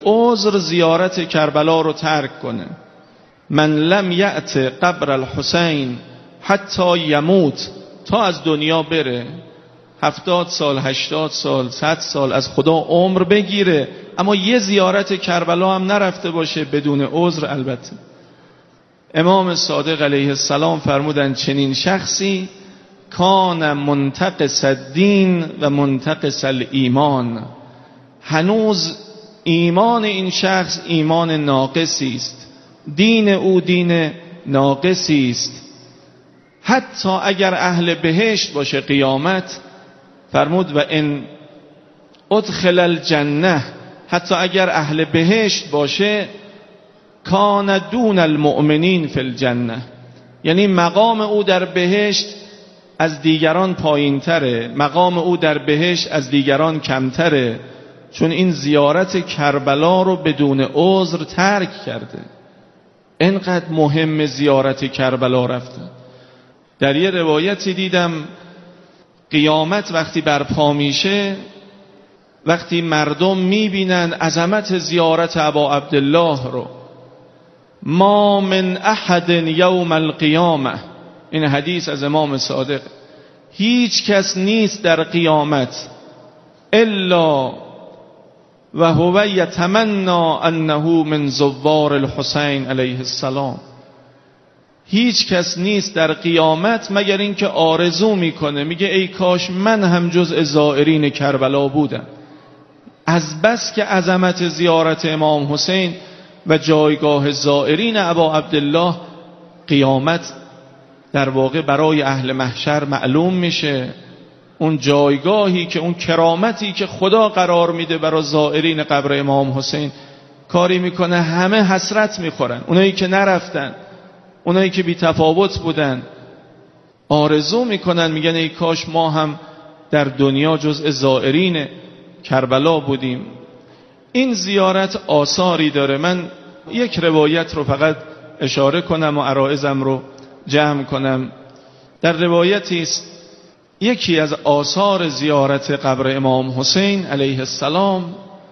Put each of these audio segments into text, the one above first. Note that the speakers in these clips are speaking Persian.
عذر زیارت کربلا رو ترک کنه. من لم یأت قبر الحسین حتی یموت، تا از دنیا بره 70 سال 80 سال 100 سال از خدا عمر بگیره، اما یه زیارت کربلا هم نرفته باشه بدون عذر. البته امام صادق علیه السلام فرمودن چنین شخصی کان منتقص الدین و منتقص الایمان، هنوز ایمان این شخص ایمان ناقصی است، دین او دین ناقصی است. حتی اگر اهل بهشت باشه قیامت، فرمود و ان ادخل الجنه، حتی اگر اهل بهشت باشه کان دون المؤمنین فی الجنه، یعنی مقام او در بهشت از دیگران پایین تره، مقام او در بهشت از دیگران کمتره، چون این زیارت کربلا رو بدون عذر ترک کرده. اینقدر مهم زیارت کربلا رفته. در یه روایتی دیدم قیامت وقتی برپا میشه، وقتی مردم میبینن عظمت زیارت ابا عبدالله رو، ما من احد یوم القیامه، این حدیث از امام صادق، هیچ کس نیست در قیامت الا و هو یتمنى انه من زوار الحسین علیه السلام، هیچ کس نیست در قیامت مگر اینکه آرزو میکنه، میگه ای کاش من هم جزء زائرین کربلا بودم. از بس که عظمت زیارت امام حسین و جایگاه زائرین ابا عبدالله، قیامت در واقع برای اهل محشر معلوم میشه. اون جایگاهی که اون کرامتی که خدا قرار میده برای زائرین قبر امام حسین، کاری میکنه همه حسرت میخورن. اونایی که نرفتن، اونایی که بی تفاوت بودن، آرزو میکنن، میگن ای کاش ما هم در دنیا جزء زائرین کربلا بودیم. این زیارت آثاری داره. من یک روایت رو فقط اشاره کنم و عرائضم رو جمع کنم. در روایتی است یکی از آثار زیارت قبر امام حسین علیه السلام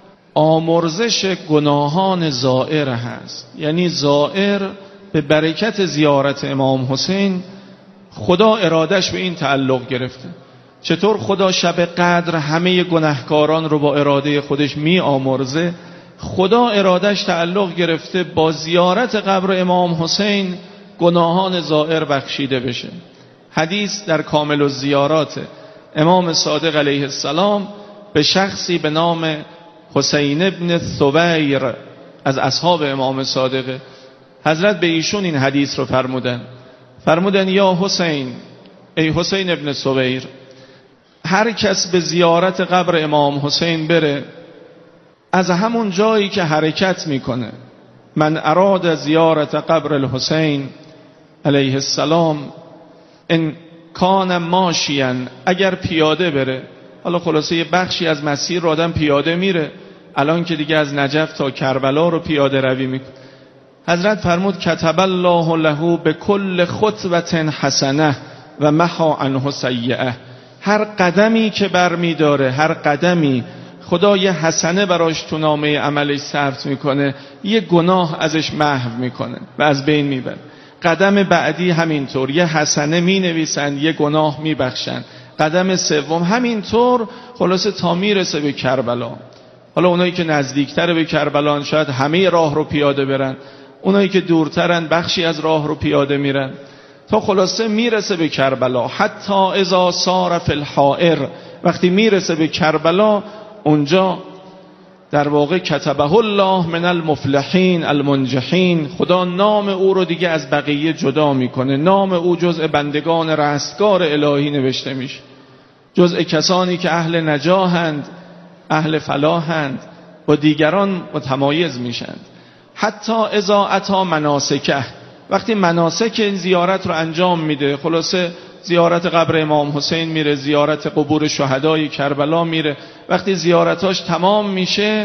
آمرزش گناهان زائر هست. یعنی زائر به برکت زیارت امام حسین خدا ارادش به این تعلق گرفته. چطور خدا شب قدر همه گناهکاران رو با اراده خودش می آمرزه، خدا ارادش تعلق گرفته با زیارت قبر امام حسین گناهان زائر بخشیده بشه. حدیث در کامل الزیارات امام صادق علیه السلام به شخصی به نام حسین ابن ثویر از اصحاب امام صادق، حضرت به ایشون این حدیث رو فرمودن یا حسین، ای حسین ابن ثویر، هر کس به زیارت قبر امام حسین بره، از همون جایی که حرکت میکنه، من اراد زیارت قبر الحسین علیه السلام ان کان ماشیا، اگر پیاده بره، حالا خلاصه یه بخشی از مسیر رو آدم پیاده میره، الان که دیگه از نجف تا کربلا رو پیاده روی میکنه، حضرت فرمود کتب الله له بكل خطوة حسنه و محا عنه سیئه، هر قدمی که برمیداره، هر قدمی خدا یه حسنه براش تو نامه عملش ثبت میکنه، یه گناه ازش محو میکنه و از بین میبره. قدم بعدی همینطور، یه حسنه مینویسن، یه گناه میبخشن. قدم سوم همینطور، خلاصه تا میرسه به کربلا. حالا اونایی که نزدیکتر به کربلا شاید همه راه رو پیاده برن، اونایی که دورترن بخشی از راه رو پیاده میرن، تا خلاصه میرسه به کربلا. حتی اذا صار فی الحائر، وقتی میرسه به کربلا، اونجا در واقع کتبه الله من المفلحین المنجحین، خدا نام او رو دیگه از بقیه جدا میکنه، نام او جزء بندگان رستگار الهی نوشته میشه، جزء کسانی که اهل نجاحند، اهل فلاحند، با دیگران متمایز میشند. حتی اذا اتی مناسکه، وقتی مناسک این زیارت رو انجام میده، خلاصه زیارت قبر امام حسین میره، زیارت قبور شهدای کربلا میره، وقتی زیارتاش تمام میشه،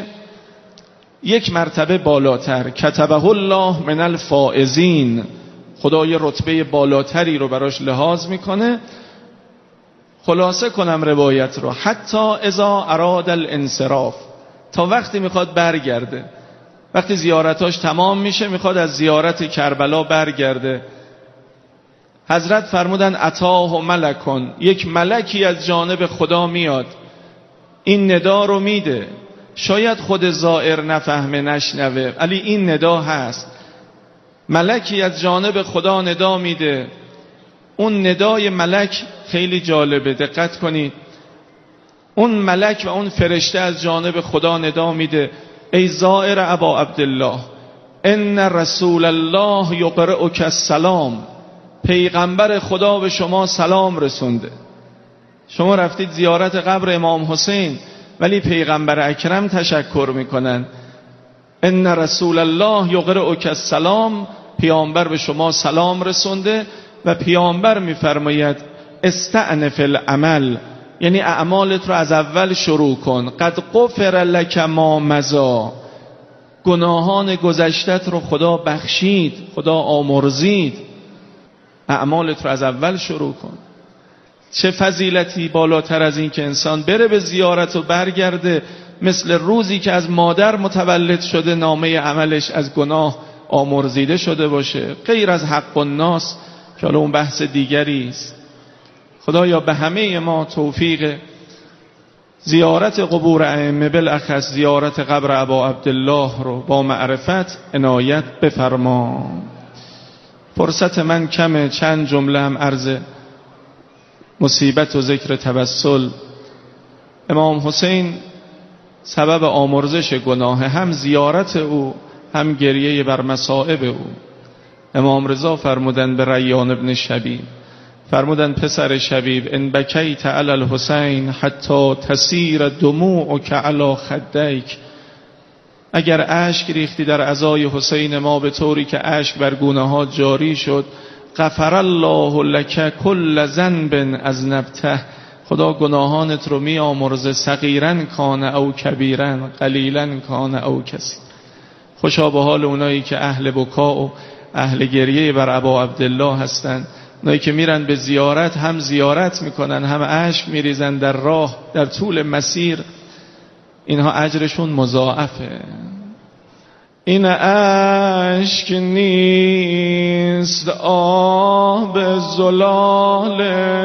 یک مرتبه بالاتر، کتبه الله من الفائزین، خدا یه رتبه بالاتری رو براش لحاظ میکنه. خلاصه کنم روایت رو، حتی اذا اراد الانصراف، تا وقتی میخواد برگرده. وقتی زیارتاش تمام میشه میخواد از زیارت کربلا برگرده. حضرت فرمودن اتاه ملکون، یک ملکی از جانب خدا میاد، این ندا رو میده. شاید خود زائر نفهمه نشنوه، ولی این ندا هست. ملکی از جانب خدا ندا میده. اون ندای ملک خیلی جالبه، دقت کنید. اون ملک و اون فرشته از جانب خدا ندا میده ای زائر ابا عبدالله ان رسول الله یقرئک السلام، پیغمبر خدا به شما سلام رسونده. شما رفتید زیارت قبر امام حسین ولی پیغمبر اکرم تشکر میکنن. ان رسول الله یقرئک السلام، پیامبر به شما سلام رسونده. و پیامبر میفرماید استأنف العمل، یعنی اعمالت رو از اول شروع کن. قد غفر لک ما مضی، گناهان گذشتت رو خدا بخشید، خدا آمرزید. اعمالت رو از اول شروع کن. چه فضیلتی بالاتر از این که انسان بره به زیارت و برگرده، مثل روزی که از مادر متولد شده نامه عملش از گناه آمرزیده شده باشه، غیر از حق الناس که حالا اون بحث دیگری است. خدایا به همه ما توفیق زیارت قبور ائمه، بالاخص زیارت قبر ابا عبدالله رو با معرفت عنایت بفرما. فرصت من کمه، چند جمله هم عرض مصیبت و ذکر توسل. امام حسین سبب آمرزش گناه، هم زیارت او هم گریه بر مصائب او. امام رضا فرمودن به ریان ابن شبیب، فرمودن پسر شبیب ان بکیت علی الحسین حتی تسیر دموعک علی خدیک، اگر اشک ریختی در عزای حسین ما به طوری که اشک بر گونه ها جاری شد، غفر الله لک کل ذنب اذنبته، خدا گناهانت رو می آمرزه، صغیرا کان او کبیرا، قلیلا کان او کثیر. خوشا به حال اونایی که اهل بکا و اهل گریه بر ابا عبدالله هستند، اونایی که میرن به زیارت، هم زیارت میکنن هم اشک میریزن در راه در طول مسیر، اینها اجرشون مضاعفه. این اشک نیست آب زلال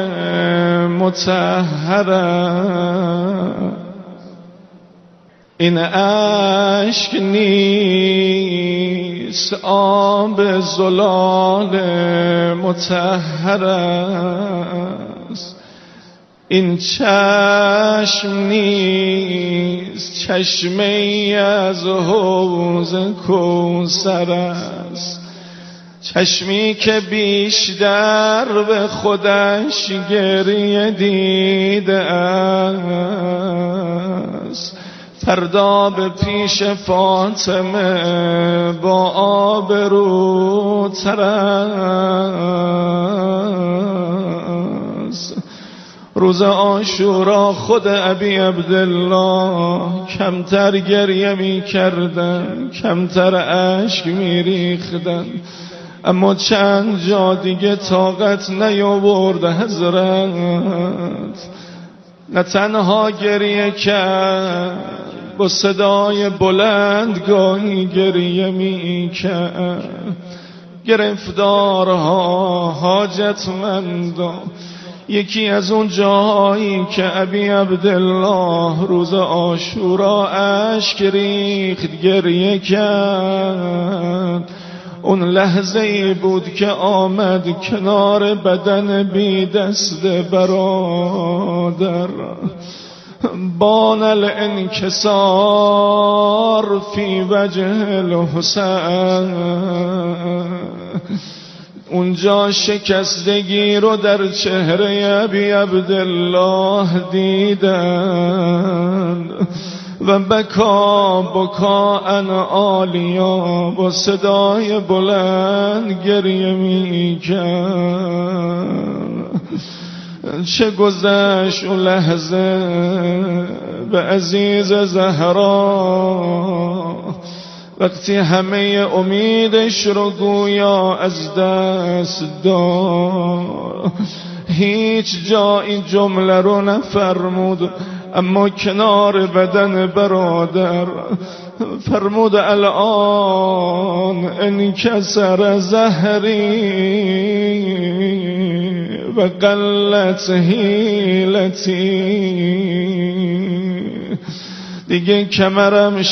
مطهره، این اشک نیست آب زلال مطهره، این چشم نیست چشمه از حوض کوثر است، چشمی که بیشتر به خودش گریه دیده است، فردا به پیش فاطمه با آبروتر است. روز عاشورا خود ابی عبدالله کمتر گریه می کردن، کمتر اشک می ریختن، اما چند جا دیگه طاقت نیاورد حضرت. نه تنها گریه کرد، با صدای بلند گاهی گریه می کرد. گرفتارها، حاجتمندان، یکی از اون جاهایی که ابی عبدالله روز عاشورا اشک ریخت، گریه کرد، اون لحظه ای بود که آمد کنار بدن بی دست برادر. بان الانکسار فی وجه الحسین، اونجا شکستگی رو در چهره ابی عبدالله دیدن و بکا ان عالیا، با صدای بلند گریه میکرد. چه گذشت اون لحظه به عزیز زهرا، وقتی همه امیدش رو گویا از دست داد. هیچ جا این جمله رو نفرمود اما کنار بدن برادر فرمود الان انکسر ظهری و قلت حیلتی، دیگه کمرم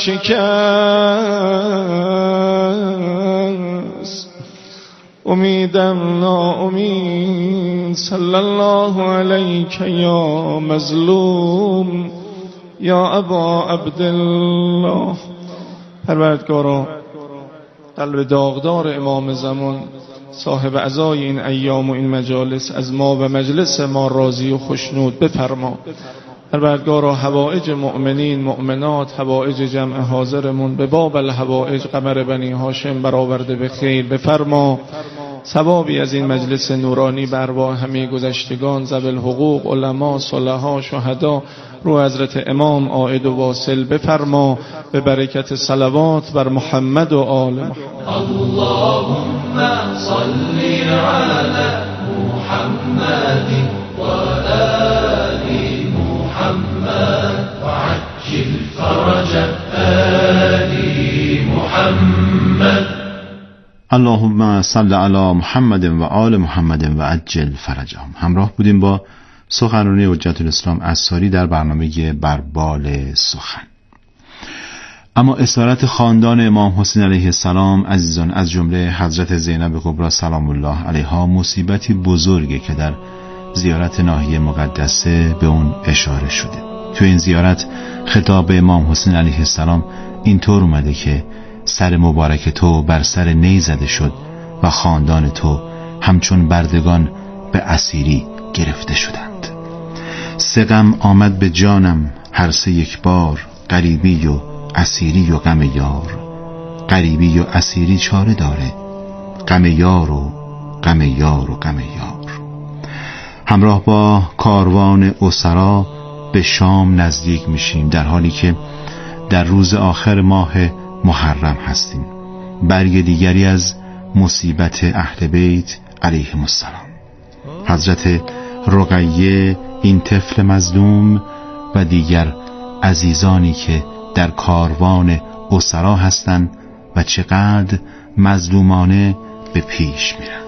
شکست، امیدم ناامید. صلی الله علیک یا مظلوم یا ابا عبدالله. پروردگارا قلب داغدار امام زمان صاحب عزای این ایام و این مجالس از ما و مجلس ما راضی و خوشنود بفرما. پروردگارا حوائج مؤمنین مؤمنات، حوائج جمع حاضرمون به باب الحوائج قمر بنی هاشم برآورده به خیر بفرما. ثوابی از این مجلس نورانی بر ارواح همه گذشتگان ذوی الحقوق، علما، صلحا، شهدا رو حضرت امام عائد و واصل بفرما به برکت صلوات بر محمد و آل محمد. اللهم صل علی محمد و آل محمد وعجل فرج آل محمد. اللهم صل علی محمد و آل محمد و عجل فرجهم. همراه بودیم با سخنرانی حجت الاسلام عصاری در برنامه بربال سخن. اما اسارت خاندان امام حسین علیه السلام عزیزان، از جمله حضرت زینب کبری سلام الله علیها، مصیبتی بزرگه که در زیارت ناحیه مقدسه به اون اشاره شده. تو این زیارت خطاب امام حسین علیه السلام اینطور اومده که سر مبارک تو بر سر نی زده شد و خاندان تو همچون بردگان به اسیری گرفته شدند. سه غم آمد به جانم هر سه یک بار، غریبی و اسیری و غم یار. غریبی و اسیری چاره داره، غم یار و غم یار و غم یار. همراه با کاروان اسرا به شام نزدیک میشیم، در حالی که در روز آخر ماه محرم هستیم. برگ دیگری از مصیبت اهل بیت علیهم السلام، حضرت رقیه این طفل مظلوم و دیگر عزیزانی که در کاروان اسرا هستند و چقدر مظلومانه به پیش میرند.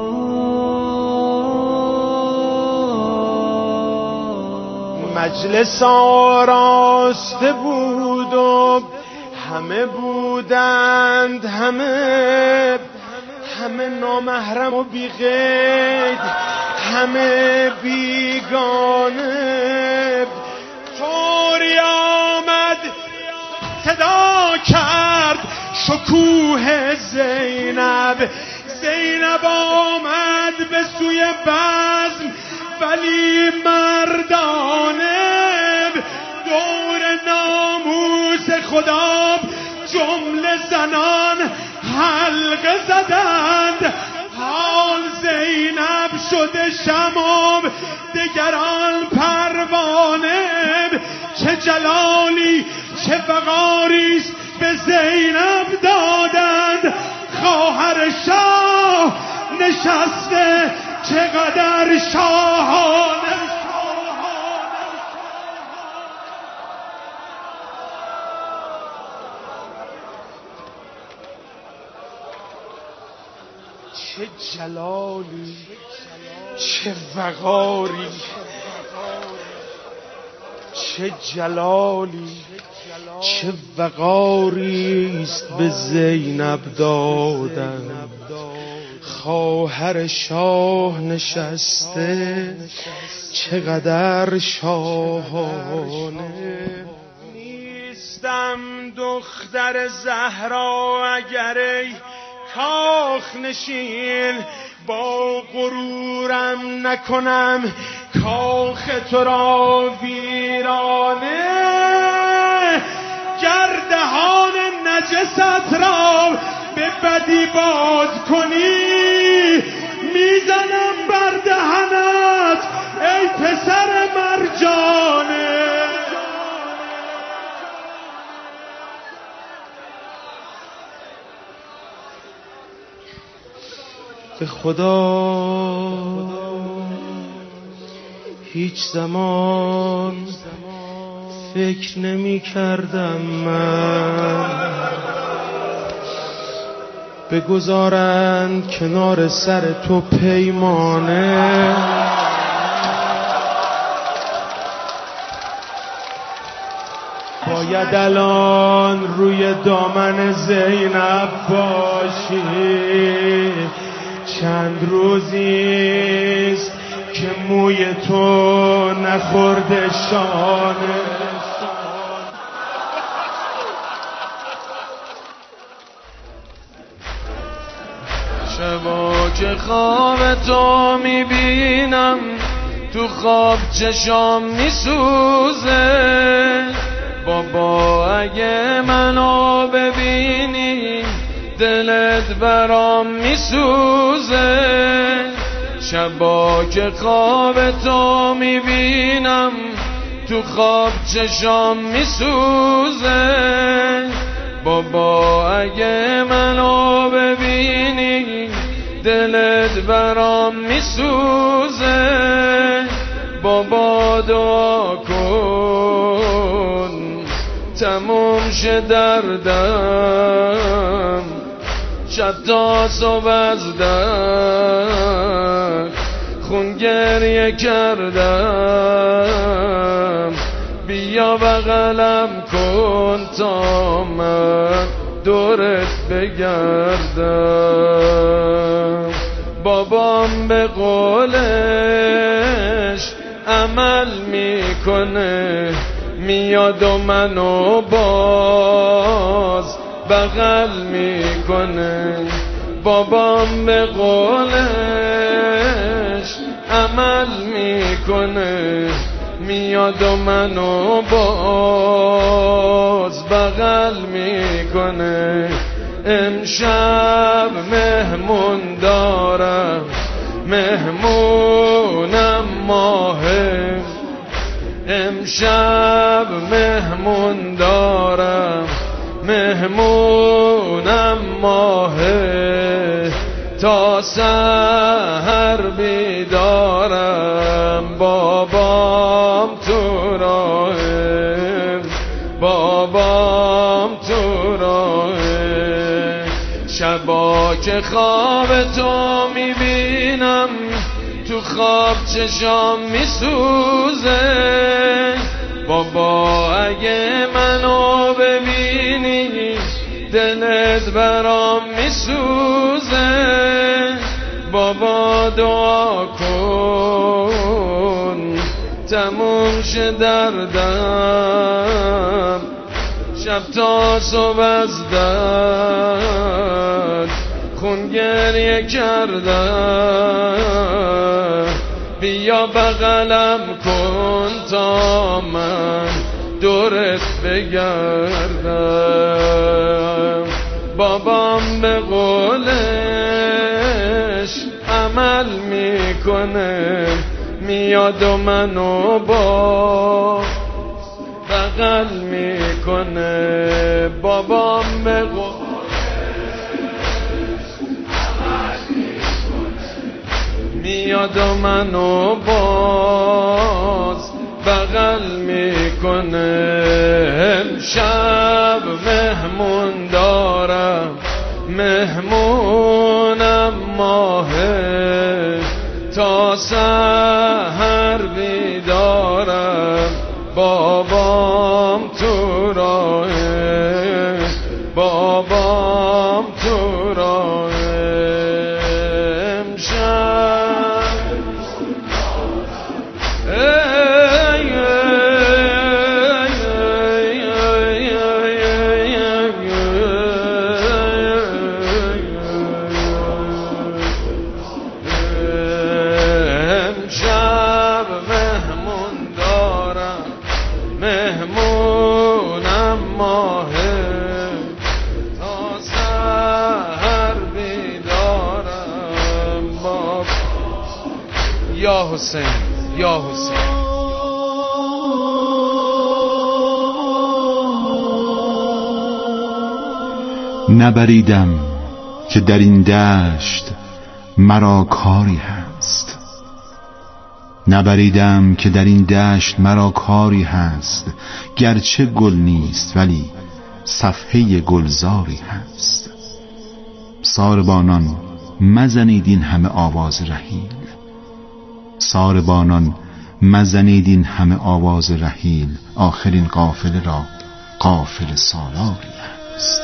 مجلس آراسته بود و همه بودند، همه نامحرم و بی قید، همه بیگانه. طوری آمد صدا کرد شکوه زینب، زینب آمد به سوی بزم ولی مردانه. دور ناموس خدا جمله زنان حلقه زدند. حال زینب شده شمع دگران پروانه. چه جلالی چه وقاریست به زینب دادند. خواهر شاه نشسته چقدر شاهانه. چه جلالی چه وقاری، چه جلالی چه وقاریست به زینب دادن. خواهر شاه نشسته چقدر شاهانه. نیستم دختر زهرا اگر ای کاخ نشین، با غرورم نکنم کاخ تو را ویرانه. گردهان نجست را به بدی باز کنی، میزنم بر دهنت ای پسر مرجانه. به خدا هیچ زمان فکر نمی کردم من بگذارند کنار سر تو پیمانه، باید الان روی دامن زینب باشی. چند روزیست که موی تو نخورده شانه. شبا که خواب تو میبینم تو خواب چشام میسوزه. بابا اگه منو ببینی دلت برام میسوزه. شبا که خواب تو میبینم تو خواب چشام میسوزه. بابا اگه منو ببینی دلت برام میسوزه. بابا دعا کن تموم شه دردم، شب تا صبح از درد خون گریه کردم. بیا بغلم کن تا من دورت بگردم. بابام به قولش عمل میکنه، میاد و منو باز بغل میکنه. بابام به قولش عمل میکنه، میاد و منو باز بغل میکنه. امشب مهمون دارم، مهمونم ماهه. امشب مهمون دارم، مهمونم ماهه. تا سحر بیدارم، بابام تو راهه، بابام تو راهه. شبا که خواب تو میبینم تو خواب چشام میسوزه. بابا اگه منو ببینی دلت برام میسوزه. بابا دعا کن تموم شه دردم، شب تا صبح از درد خون گریه کردم. بیا بغلم کن تا من دورت بگردم. بابام به قولش عمل میکنه، میاد و منو با بغل میکنه. بابام به قولش میاد و منو باز بغل میکنه. امشب مهمون دارم، مهمونم ماهه. تا سحر بیدارم، بابام تو راهه، بابام تو راهه. یا حسین، یا حسین. نبریدم که در این دشت مرا کاری هست، نبریدم که در این دشت مرا کاری هست، گرچه گل نیست ولی صفحه گلزاری هست. ساربانان مزنید این همه آواز رحیل، ساربانان مزنید این همه آواز رحیل، آخرین قافله را قافله سالاری هست.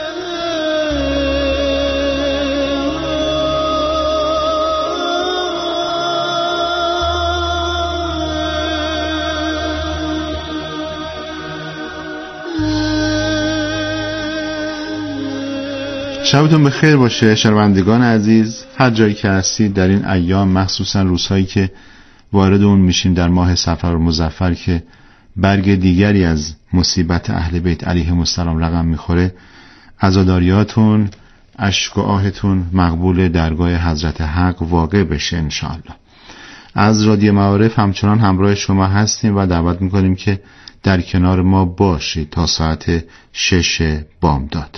شبتون بخیر باشه شنوندگان عزیز، هر جایی که هستید در این ایام، مخصوصا روزهایی که وارد اون میشیم در ماه صفر مظفر که برگ دیگری از مصیبت اهل بیت علیهم السلام رقم میخوره، عزاداریاتون، اشک و آهتون مقبول درگاه حضرت حق واقع بشه انشاءالله. از رادیو معارف همچنان همراه شما هستیم و دعوت میکنیم که در کنار ما باشید تا ساعت 6 بامداد.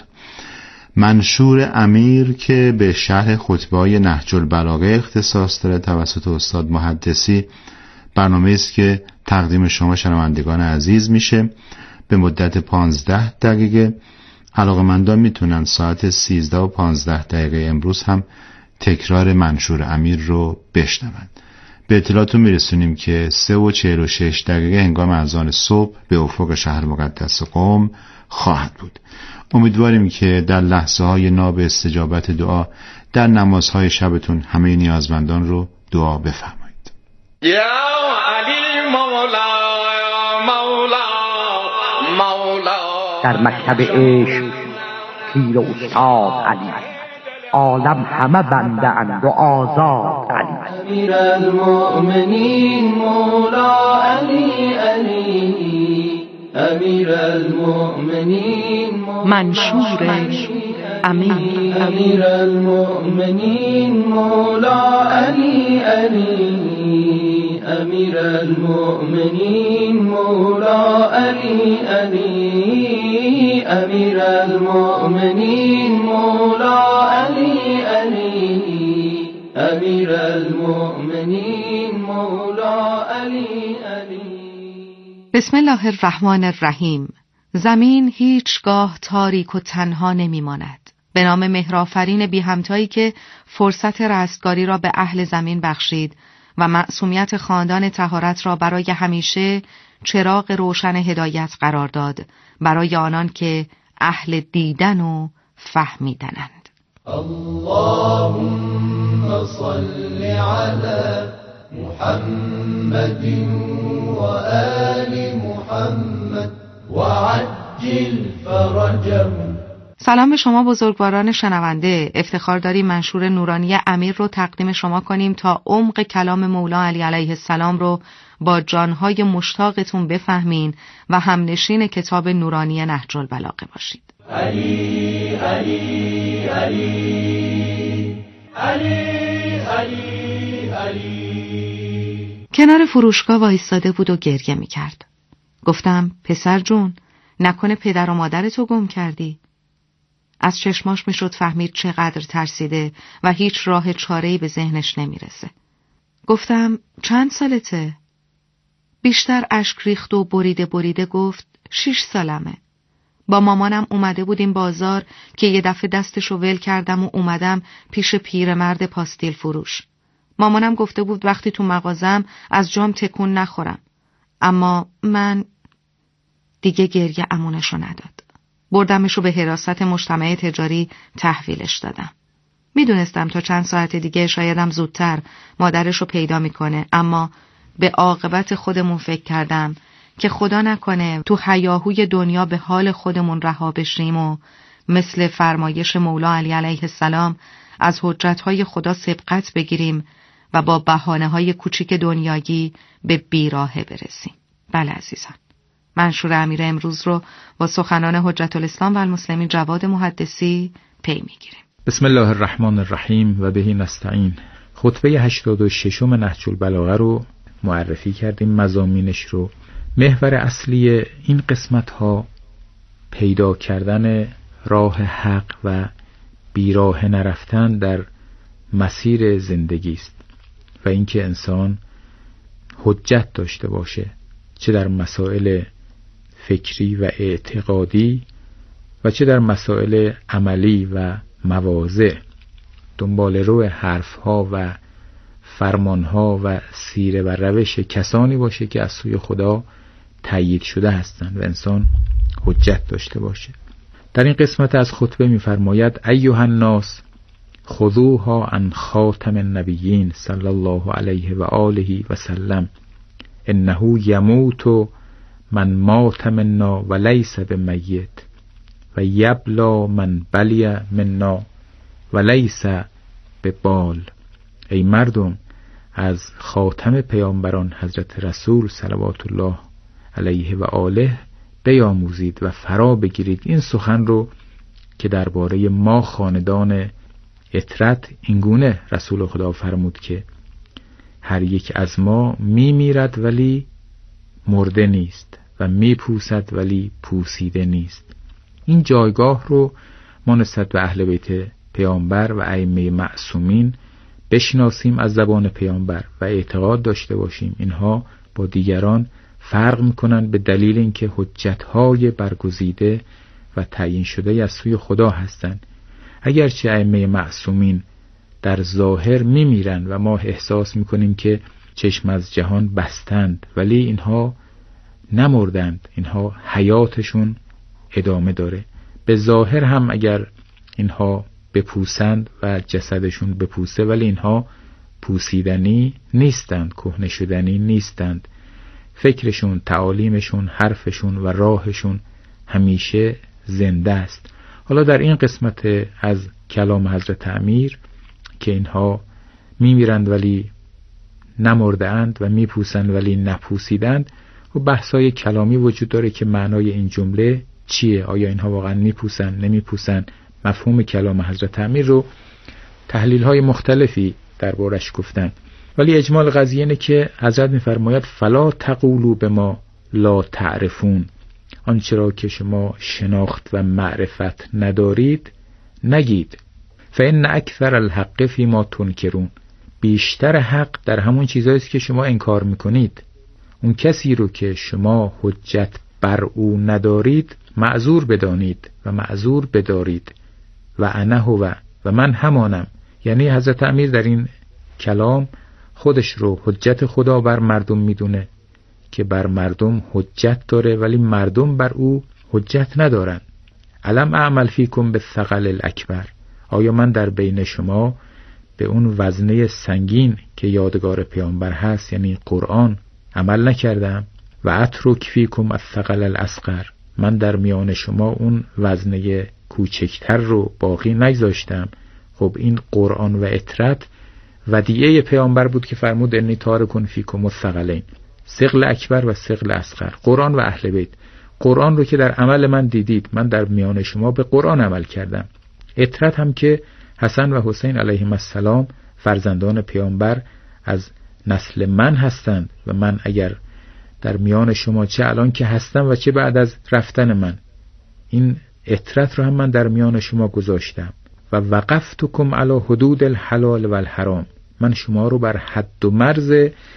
منشور امیر که به شرح خطبه‌های نهج البلاغه اختصاص داره توسط استاد محدثی، برنامه است که تقدیم شما شنوندگان عزیز میشه به مدت 15 دقیقه. علاقه‌مندان میتونن ساعت 13 و 15 دقیقه امروز هم تکرار منشور امیر رو بشنون. به اطلاعتون میرسونیم که 3 و 46 دقیقه هنگام اذان صبح به افق شهر مقدس قم خواهد بود. امیدواریم که در لحظه های ناب استجابت دعا در نمازهای شبتون همه نیازمندان رو دعا بفرمایید. یا علی مولا مولا مولا. در مکتب عشق پیر و استاد علی، عالم همه بنده اند و آزاد علی. امیر المؤمنین مولا علی علی، امیر المؤمنین منشور امیر. امیر المؤمنین مولا علی علی، امیر المؤمنین مولا علی علی، امیر المؤمنین مولا علی علی، امیر المؤمنین مولا علی علی. بسم الله الرحمن الرحیم. زمین هیچگاه تاریک و تنها نمی ماند. به نام مهرآفرین بی همتایی که فرصت رستگاری را به اهل زمین بخشید و معصومیت خاندان طهارت را برای همیشه چراغ روشن هدایت قرار داد، برای آنان که اهل دیدن و فهمیدنند. اللهم صل علی محمد و آل محمد و عجل فرجهم. سلام به شما بزرگواران شنونده. افتخار داریم منشور نورانی امیر رو تقدیم شما کنیم تا عمق کلام مولا علی علیه السلام رو با جانهای مشتاقتون بفهمین و همنشین کتاب نورانی نهج البلاغه باشید. علی علی علی علی علی علی. کنار فروشگاه وایستاده بود و گریه میکرد. گفتم پسر جون، نکنه پدر و مادرتو گم کردی؟ از چشماش میشد فهمید چقدر ترسیده و هیچ راه چاره‌ای به ذهنش نمیرسه. گفتم چند سالته؟ بیشتر اشک ریخت و بریده گفت 6 سالمه. با مامانم اومده بودیم بازار که یه دفعه دستشو ول کردم و اومدم پیش پیرمرد پاستیل فروش. مامانم گفته بود وقتی تو مغازم از جام تکون نخورم. اما من دیگه گریه امونشو نداد. بردمشو به حراست مجتمع تجاری تحویلش دادم. میدونستم تا چند ساعت دیگه شایدم زودتر مادرشو پیدا میکنه، اما به عاقبت خودمون فکر کردم که خدا نکنه تو هیاهوی دنیا به حال خودمون رها بشیم و مثل فرمایش مولا علی علیه السلام از حجتهای خدا سبقت بگیریم و با بهانه‌های کوچیک دنیایی به بیراهه برسیم. بله عزیزان، منشور امیر امروز رو با سخنان حجت الاسلام و المسلمین جواد محدثی پی میگیریم. بسم الله الرحمن الرحیم و بهی نستعین. خطبه 86 نهج البلاغه رو معرفی کردیم، مضامینش رو. محور اصلی این قسمت ها پیدا کردن راه حق و بیراه نرفتن در مسیر زندگی است و اینکه انسان حجت داشته باشه، چه در مسائل فکری و اعتقادی و چه در مسائل عملی و مواضع. دنبال رو حرفها و فرمانها و سیره و روش کسانی باشه که از سوی خدا تأیید شده هستند و انسان حجت داشته باشه. در این قسمت از خطبه می‌فرماید ایها الناس خذوها عن خاتم النبیین صلی الله علیه و آله و سلم انه یموت من مات منا و لیس بمیت و یبلا من بلی منا و لیس ببال. ای مردم، از خاتم پیامبران حضرت رسول صلوات الله علیه و آله بیاموزید و فرا بگیرید این سخن رو که درباره ما خاندان اطرت اینگونه رسول خدا فرمود که هر یک از ما میمیرد ولی مرده نیست و میپوسد ولی پوسیده نیست. این جایگاه رو ما نسبت به اهل بیت پیامبر و ائمه معصومین بشناسیم از زبان پیامبر و اعتقاد داشته باشیم. اینها با دیگران فرق میکنن به دلیل اینکه حجت‌های برگزیده و تعیین شده از سوی خدا هستند. اگرچه ائمه معصومین در ظاهر میمیرن و ما احساس میکنیم که چشم از جهان بستند، ولی اینها نمردند، اینها حیاتشون ادامه داره. به ظاهر هم اگر اینها بپوسند و جسدشون بپوسه، ولی اینها پوسیدنی نیستند، کهنه شدنی نیستند. فکرشون، تعالیمشون، حرفشون و راهشون همیشه زنده است. حالا در این قسمت از کلام حضرت امیر که اینها میمیرند ولی نمرده اند و میپوسند ولی نپوسیدند، و بحثای کلامی وجود داره که معنای این جمله چیه؟ آیا اینها واقعا میپوسند، نمیپوسند؟ مفهوم کلام حضرت امیر رو تحلیل های مختلفی دربارش گفتن، ولی اجمال قضیه اینه که حضرت میفرماید فلا تقولوا بما لا تعرفون، آنچه را که شما شناخت و معرفت ندارید نگید. فإن اکثر الحق فیما تنکرون، بیشتر حق در همون چیزایی است که شما انکار میکنید. اون کسی رو که شما حجت بر او ندارید معذور بدانید و معذور بدارید. و انا هو، و من همانم. یعنی حضرت امیر در این کلام خودش رو حجت خدا بر مردم میدونه که بر مردم حجت داره ولی مردم بر او حجت ندارن. علم اعمل فیکم بالثقل الاکبر، آیا من در بین شما به اون وزنه سنگین که یادگار پیامبر هست یعنی قرآن عمل نکردم؟ و اترک فیکم الثقل الاصغر، من در میان شما اون وزنه کوچکتر رو باقی نگذاشتم. خب این قرآن و اطرت ودیعه پیامبر بود که فرمود انی تارکون فیکم الثقلین، ثقل اکبر و ثقل اصغر، قرآن و اهل بیت. قرآن رو که در عمل من دیدید، من در میان شما به قرآن عمل کردم. اطرت هم که حسن و حسین علیهم السلام فرزندان پیامبر از نسل من هستند و من اگر در میان شما چه الان که هستم و چه بعد از رفتن من، این اطرت رو هم من در میان شما گذاشتم. و وقفتکم علی حدود الحلال و الحرام، من شما رو بر حد و مرز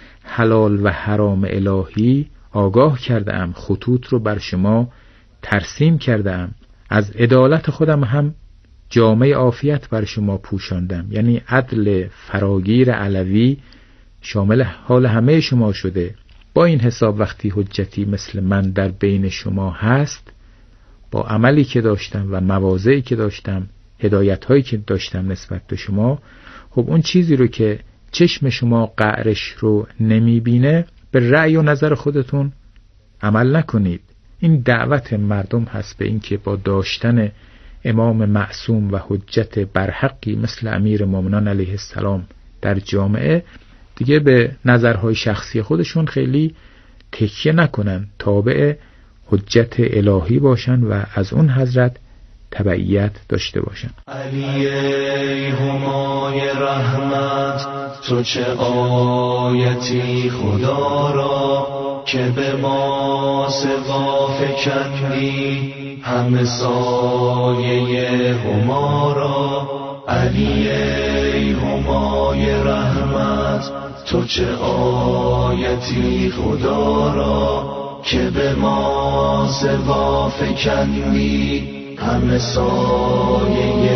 حلال و حرام الهی آگاه کردم، خطوط رو بر شما ترسیم کردم. از عدالت خودم هم جامه عافیت بر شما پوشاندم، یعنی عدل فراگیر علوی شامل حال همه شما شده. با این حساب وقتی حجتی مثل من در بین شما هست، با عملی که داشتم و مواضعی که داشتم، هدایت‌هایی که داشتم نسبت به شما، خب اون چیزی رو که چشم شما قعرش رو نمیبینه به رأی و نظر خودتون عمل نکنید. این دعوت مردم هست به این که با داشتن امام معصوم و حجت برحقی مثل امیر مومنان علیه السلام در جامعه دیگه به نظرهای شخصی خودشون خیلی تکیه نکنن، تابع حجت الهی باشن و از اون حضرت تبعیت داشته باشن. علی ای همای رحمت، تو چه آیتی خدا را که به ما سقا فکندی همه سایه هما را. علی ای همای رحمت تو چه آیتی خدا را که به ما سوا فکندی همه سایه